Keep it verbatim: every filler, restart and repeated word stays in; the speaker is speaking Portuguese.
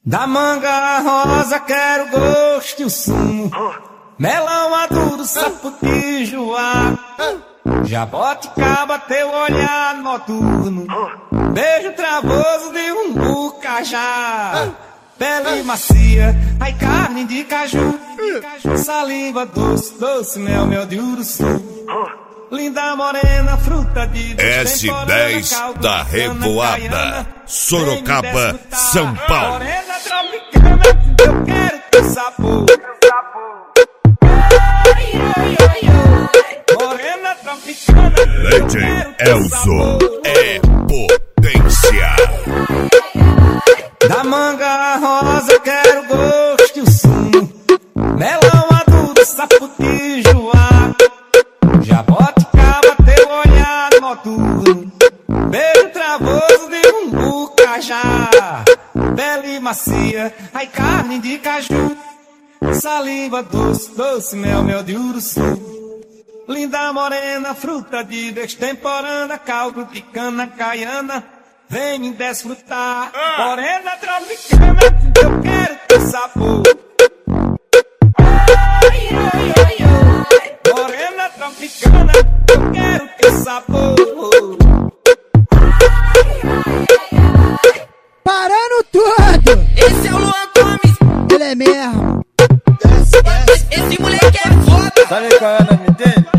Da manga rosa quero gosto e o sumo, melão maduro, saputijoá, jaboticaba teu olhar noturno, beijo travoso de um bucajá, pele macia, ai carne de caju, saliva doce, doce mel, mel de uruçu. Linda morena, fruta de S dez da Revoada, Sorocaba, São Paulo. Morena tropicana, eu quero teu sabor. Morena tropicana, Lady Elzo é potência. Da manga rosa quero gosto e o sumo, melão maduro, saputijoá, jaboticaba teu olhar noturno, beijo travoso de um bucajá, pele macia, ai carne de caju, saliva doce, doce mel, mel de uruçu. Linda morena, fruta de destemporânea, caldo de cana caiana, vem me desfrutar. Morena tropicana, eu quero teu sabor. Morena tropicana, eu quero teu sabor. Parando tudo! Esse é o Luan Gomes, Ele é mesmo! esse moleque é foda. Sabe qual é o nome dele?